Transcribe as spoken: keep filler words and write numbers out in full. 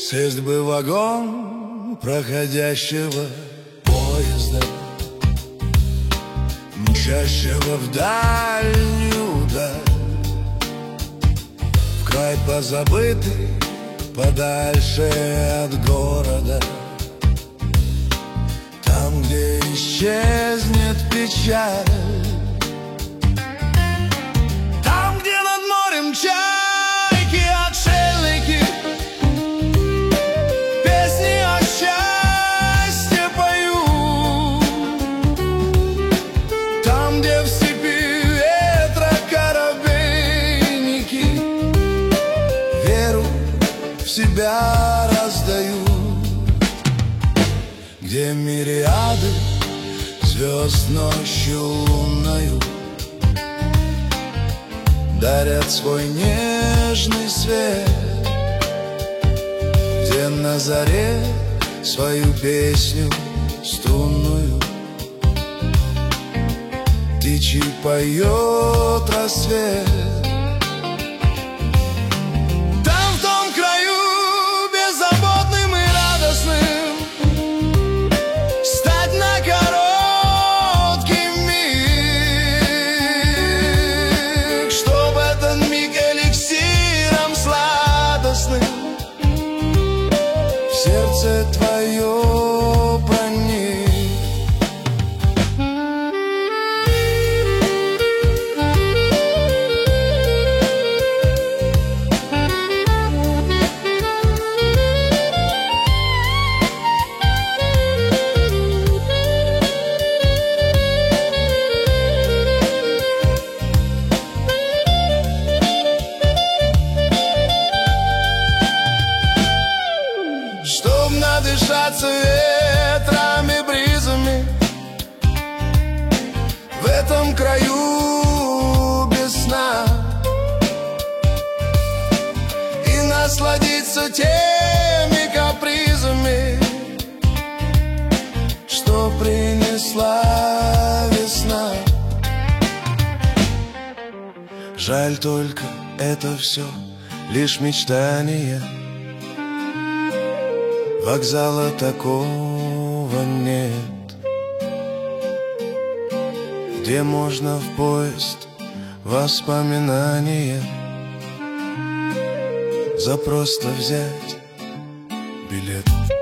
Сесть бы в вагон проходящего поезда, мчащего в дальнюю даль, в край позабытый, подальше от города, там, где исчезнет печаль, там, где над морем чайки, отшельники песни о счастье поют, там, где в степи ветра коробейники веру в себя раздают, где мириады звезд ночью лунною дарят свой нежный свет, где на заре свою песню струнную птичий поет рассвет. Там, в том краю, беззаботным и радостным стать на короткий миг, чтоб этот миг эликсиром сладостным в сердце твое проник. Чтоб надышаться ветрами, бризами в этом краю без сна и насладиться теми капризами, что принесла весна. Жаль только, это все лишь мечтание, вокзала такого нет, где можно в поезд воспоминания за просто взять билет.